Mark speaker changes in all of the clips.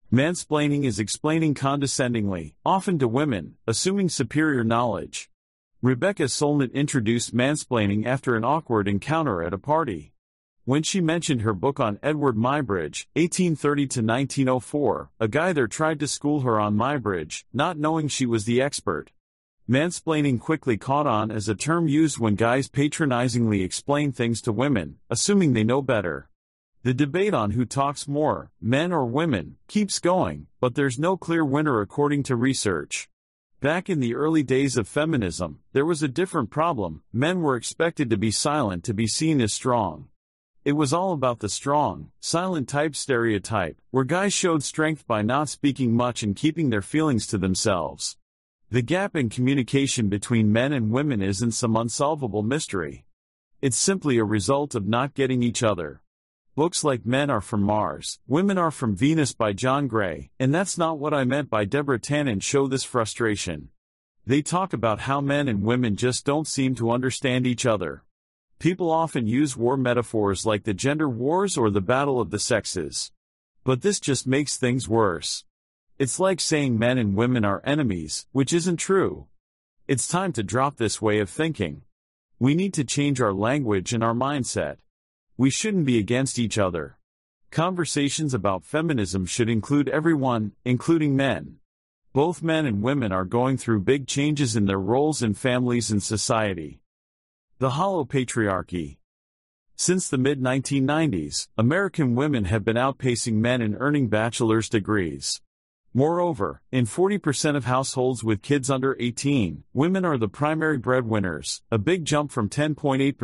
Speaker 1: Mansplaining is explaining condescendingly, often to women, assuming superior knowledge. Rebecca Solnit introduced mansplaining after an awkward encounter at a party. When she mentioned her book on Edward Muybridge, 1830 to 1904, a guy there tried to school her on Muybridge, not knowing she was the expert. Mansplaining quickly caught on as a term used when guys patronizingly explain things to women, assuming they know better. The debate on who talks more, men or women, keeps going, but there's no clear winner according to research. Back in the early days of feminism, there was a different problem. Men were expected to be silent to be seen as strong. It was all about the strong, silent type stereotype, where guys showed strength by not speaking much and keeping their feelings to themselves. The gap in communication between men and women isn't some unsolvable mystery. It's simply a result of not getting each other. Books like Men Are From Mars, Women Are From Venus by John Gray, and That's Not What I Meant by Deborah Tannen show this frustration. They talk about how men and women just don't seem to understand each other. People often use war metaphors like the gender wars or the battle of the sexes. But this just makes things worse. It's like saying men and women are enemies, which isn't true. It's time to drop this way of thinking. We need to change our language and our mindset. We shouldn't be against each other. Conversations about feminism should include everyone, including men. Both men and women are going through big changes in their roles in families and society. The hollow patriarchy. Since the mid-1990s, American women have been outpacing men in earning bachelor's degrees. Moreover, in 40% of households with kids under 18, women are the primary breadwinners, a big jump from 10.8% in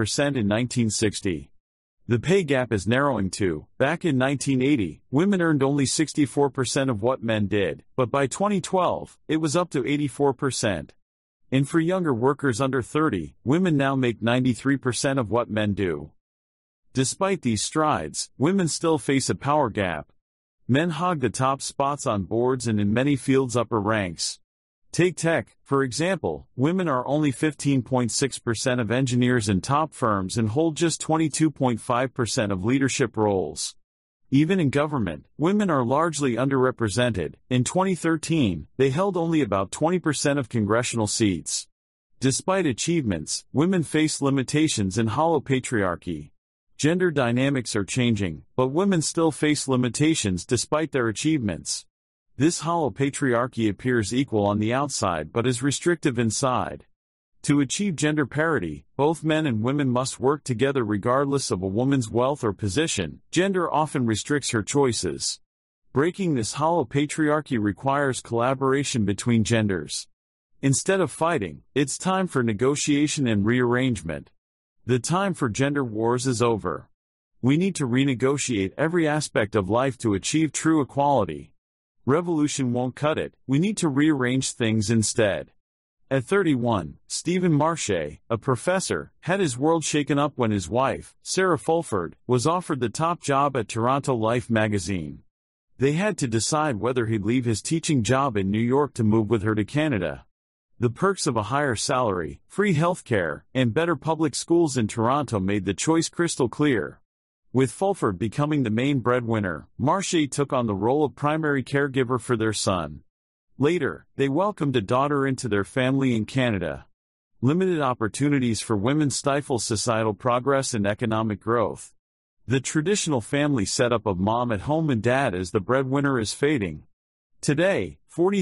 Speaker 1: 1960. The pay gap is narrowing too. Back in 1980, women earned only 64% of what men did, but by 2012, it was up to 84%. And for younger workers under 30, women now make 93% of what men do. Despite these strides, women still face a power gap. Men hog the top spots on boards and in many fields upper ranks. Take tech, for example, women are only 15.6% of engineers in top firms and hold just 22.5% of leadership roles. Even in government, women are largely underrepresented. In 2013, they held only about 20% of congressional seats. Despite achievements, women face limitations in hollow patriarchy. Gender dynamics are changing, but women still face limitations despite their achievements. This hollow patriarchy appears equal on the outside but is restrictive inside. To achieve gender parity, both men and women must work together regardless of a woman's wealth or position. Gender often restricts her choices. Breaking this hollow patriarchy requires collaboration between genders. Instead of fighting, it's time for negotiation and rearrangement. The time for gender wars is over. We need to renegotiate every aspect of life to achieve true equality. Revolution won't cut it, we need to rearrange things instead. At 31, Stephen Marche, a professor, had his world shaken up when his wife, Sarah Fulford, was offered the top job at Toronto Life magazine. They had to decide whether he'd leave his teaching job in New York to move with her to Canada. The perks of a higher salary, free healthcare, and better public schools in Toronto made the choice crystal clear. With Fulford becoming the main breadwinner, Marche took on the role of primary caregiver for their son. Later, they welcomed a daughter into their family in Canada. Limited opportunities for women stifle societal progress and economic growth. The traditional family setup of mom at home and dad as the breadwinner is fading. Today,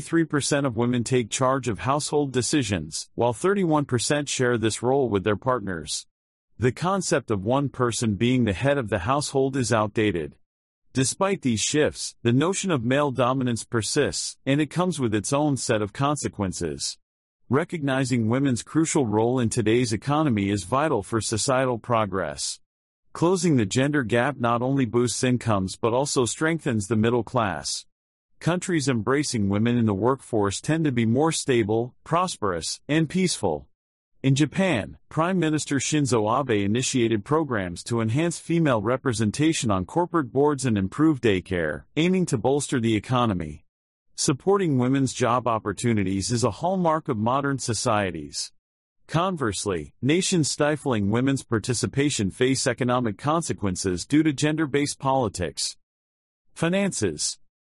Speaker 1: 43% of women take charge of household decisions, while 31% share this role with their partners. The concept of one person being the head of the household is outdated. Despite these shifts, the notion of male dominance persists, and it comes with its own set of consequences. Recognizing women's crucial role in today's economy is vital for societal progress. Closing the gender gap not only boosts incomes but also strengthens the middle class. Countries embracing women in the workforce tend to be more stable, prosperous, and peaceful. In Japan, Prime Minister Shinzo Abe initiated programs to enhance female representation on corporate boards and improve daycare, aiming to bolster the economy. Supporting women's job opportunities is a hallmark of modern societies. Conversely, nations stifling women's participation face economic consequences due to gender-based politics. Finances.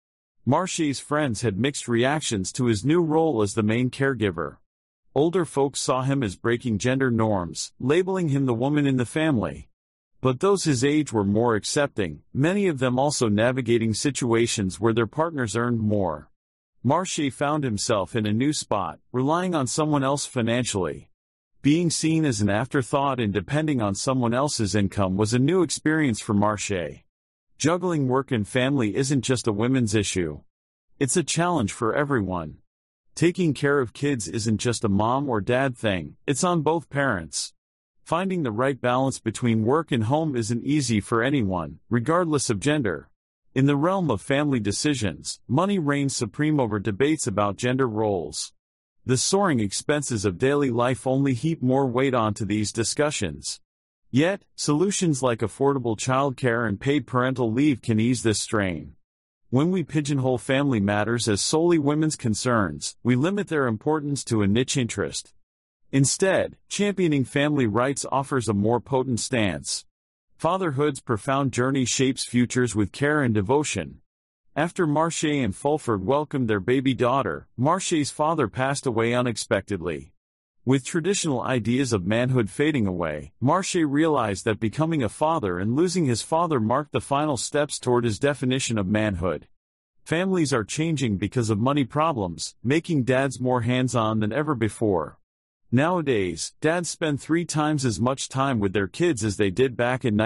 Speaker 1: Marche's friends had mixed reactions to his new role as the main caregiver. Older folks saw him as breaking gender norms, labeling him the woman in the family. But those his age were more accepting, many of them also navigating situations where their partners earned more. Marche found himself in a new spot, relying on someone else financially. Being seen as an afterthought and depending on someone else's income was a new experience for Marche. Juggling work and family isn't just a women's issue. It's a challenge for everyone. Taking care of kids isn't just a mom or dad thing, it's on both parents. Finding the right balance between work and home isn't easy for anyone, regardless of gender. In the realm of family decisions, money reigns supreme over debates about gender roles. The soaring expenses of daily life only heap more weight onto these discussions. Yet, solutions like affordable childcare and paid parental leave can ease this strain. When we pigeonhole family matters as solely women's concerns, we limit their importance to a niche interest. Instead, championing family rights offers a more potent stance. Fatherhood's profound journey shapes futures with care and devotion. After Marche and Fulford welcomed their baby daughter, Marche's father passed away unexpectedly. With traditional ideas of manhood fading away, Marche realized that becoming a father and losing his father marked the final steps toward his definition of manhood. Families are changing because of money problems, making dads more hands-on than ever before. Nowadays, dads spend 3 times as much time with their kids as they did back in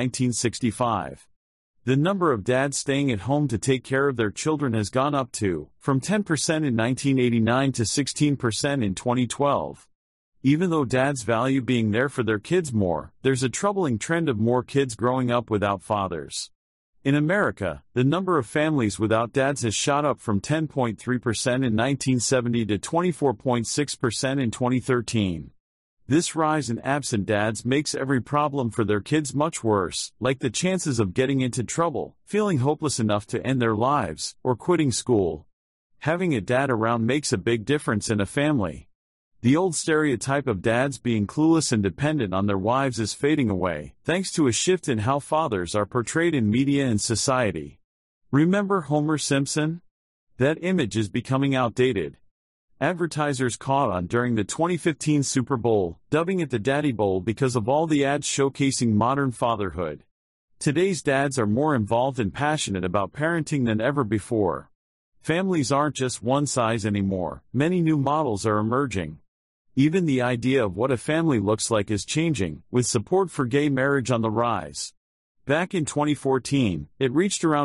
Speaker 1: 1965. The number of dads staying at home to take care of their children has gone up from 10% in 1989 to 16% in 2012. Even though dads value being there for their kids more, there's a troubling trend of more kids growing up without fathers. In America, the number of families without dads has shot up from 10.3% in 1970 to 24.6% in 2013. This rise in absent dads makes every problem for their kids much worse, like the chances of getting into trouble, feeling hopeless enough to end their lives, or quitting school. Having a dad around makes a big difference in a family. The old stereotype of dads being clueless and dependent on their wives is fading away, thanks to a shift in how fathers are portrayed in media and society. Remember Homer Simpson? That image is becoming outdated. Advertisers caught on during the 2015 Super Bowl, dubbing it the Daddy Bowl because of all the ads showcasing modern fatherhood. Today's dads are more involved and passionate about parenting than ever before. Families aren't just one size anymore, many new models are emerging. Even the idea of what a family looks like is changing, with support for gay marriage on the rise. Back in 2014, it reached around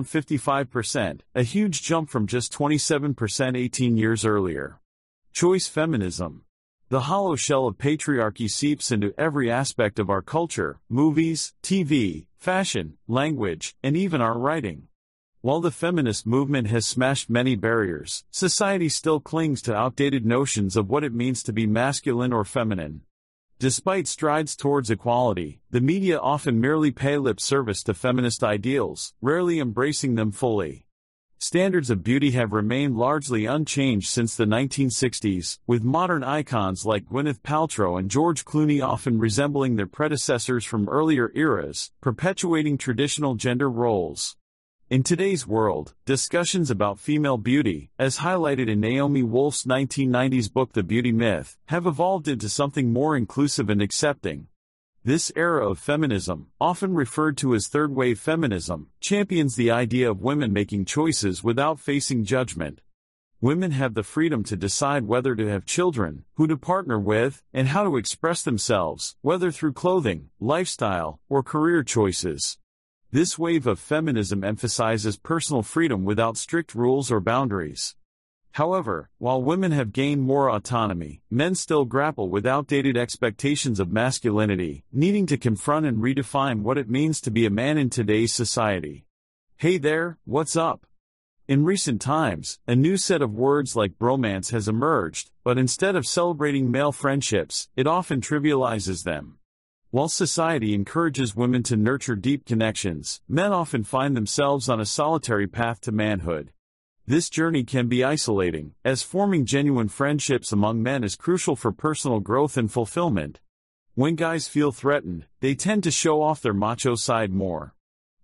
Speaker 1: 55%, a huge jump from just 27% 18 years earlier. Choice feminism. The hollow shell of patriarchy seeps into every aspect of our culture, movies, TV, fashion, language, and even our writing. While the feminist movement has smashed many barriers, society still clings to outdated notions of what it means to be masculine or feminine. Despite strides towards equality, the media often merely pay lip service to feminist ideals, rarely embracing them fully. Standards of beauty have remained largely unchanged since the 1960s, with modern icons like Gwyneth Paltrow and George Clooney often resembling their predecessors from earlier eras, perpetuating traditional gender roles. In today's world, discussions about female beauty, as highlighted in Naomi Wolf's 1990s book The Beauty Myth, have evolved into something more inclusive and accepting. This era of feminism, often referred to as third-wave feminism, champions the idea of women making choices without facing judgment. Women have the freedom to decide whether to have children, who to partner with, and how to express themselves, whether through clothing, lifestyle, or career choices. This wave of feminism emphasizes personal freedom without strict rules or boundaries. However, while women have gained more autonomy, men still grapple with outdated expectations of masculinity, needing to confront and redefine what it means to be a man in today's society. Hey there, what's up? In recent times, a new set of words like bromance has emerged, but instead of celebrating male friendships, it often trivializes them. While society encourages women to nurture deep connections, men often find themselves on a solitary path to manhood. This journey can be isolating, as forming genuine friendships among men is crucial for personal growth and fulfillment. When guys feel threatened, they tend to show off their macho side more.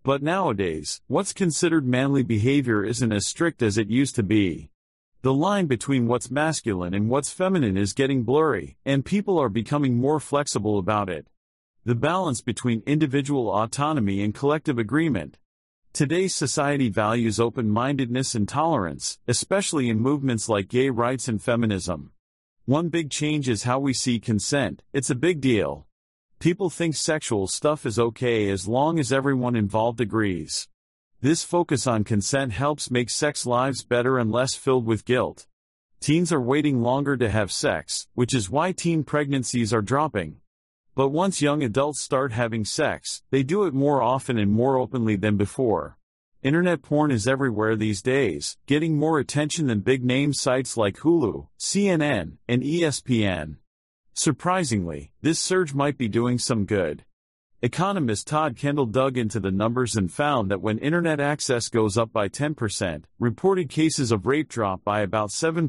Speaker 1: But nowadays, what's considered manly behavior isn't as strict as it used to be. The line between what's masculine and what's feminine is getting blurry, and people are becoming more flexible about it. The balance between individual autonomy and collective agreement. Today's society values open-mindedness and tolerance, especially in movements like gay rights and feminism. One big change is how we see consent. It's a big deal. People think sexual stuff is okay as long as everyone involved agrees. This focus on consent helps make sex lives better and less filled with guilt. Teens are waiting longer to have sex, which is why teen pregnancies are dropping. But once young adults start having sex, they do it more often and more openly than before. Internet porn is everywhere these days, getting more attention than big-name sites like Hulu, CNN, and ESPN. Surprisingly, this surge might be doing some good. Economist Todd Kendall dug into the numbers and found that when internet access goes up by 10%, reported cases of rape drop by about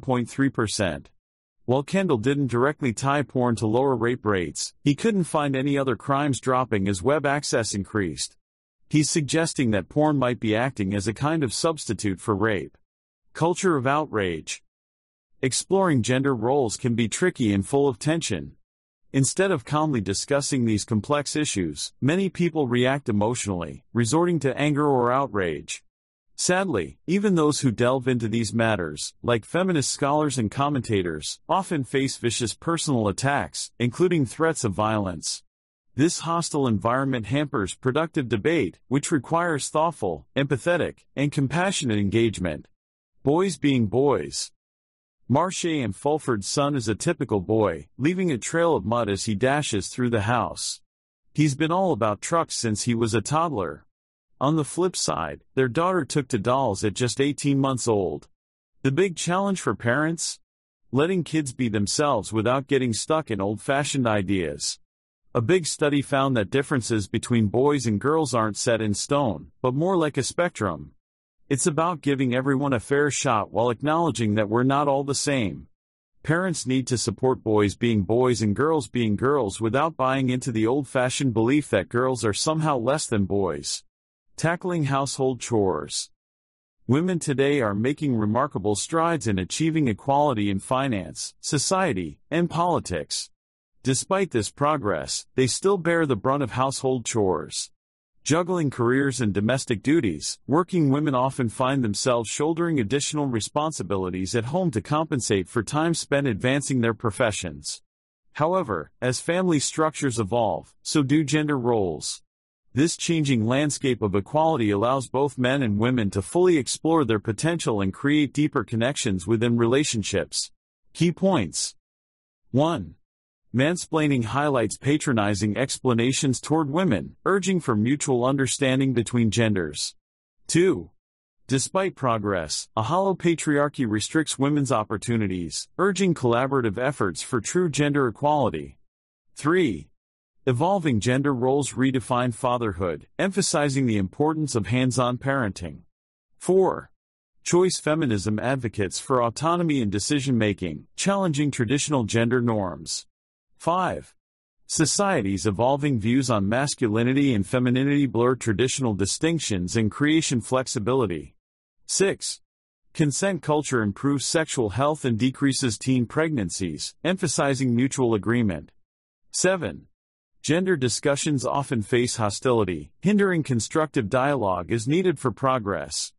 Speaker 1: 7.3%. While Kendall didn't directly tie porn to lower rape rates, he couldn't find any other crimes dropping as web access increased. He's suggesting that porn might be acting as a kind of substitute for rape. Culture of outrage. Exploring gender roles can be tricky and full of tension. Instead of calmly discussing these complex issues, many people react emotionally, resorting to anger or outrage. Sadly, even those who delve into these matters, like feminist scholars and commentators, often face vicious personal attacks, including threats of violence. This hostile environment hampers productive debate, which requires thoughtful, empathetic, and compassionate engagement. Boys being boys. Marche and Fulford's son is a typical boy, leaving a trail of mud as he dashes through the house. He's been all about trucks since he was a toddler. On the flip side, their daughter took to dolls at just 18 months old. The big challenge for parents? Letting kids be themselves without getting stuck in old-fashioned ideas. A big study found that differences between boys and girls aren't set in stone, but more like a spectrum. It's about giving everyone a fair shot while acknowledging that we're not all the same. Parents need to support boys being boys and girls being girls without buying into the old-fashioned belief that girls are somehow less than boys. Tackling household chores. Women today are making remarkable strides in achieving equality in finance, society, and politics. Despite this progress, they still bear the brunt of household chores. Juggling careers and domestic duties, working women often find themselves shouldering additional responsibilities at home to compensate for time spent advancing their professions. However, as family structures evolve, so do gender roles. This changing landscape of equality allows both men and women to fully explore their potential and create deeper connections within relationships. Key points. 1. Mansplaining highlights patronizing explanations toward women, urging for mutual understanding between genders. 2. Despite progress, a hollow patriarchy restricts women's opportunities, urging collaborative efforts for true gender equality. 3. Evolving gender roles redefine fatherhood, emphasizing the importance of hands-on parenting. 4. Choice feminism advocates for autonomy in decision-making, challenging traditional gender norms. 5. Society's evolving views on masculinity and femininity blur traditional distinctions and creation flexibility. 6. Consent culture improves sexual health and decreases teen pregnancies, emphasizing mutual agreement. 7. Gender discussions often face hostility, hindering constructive dialogue is needed for progress.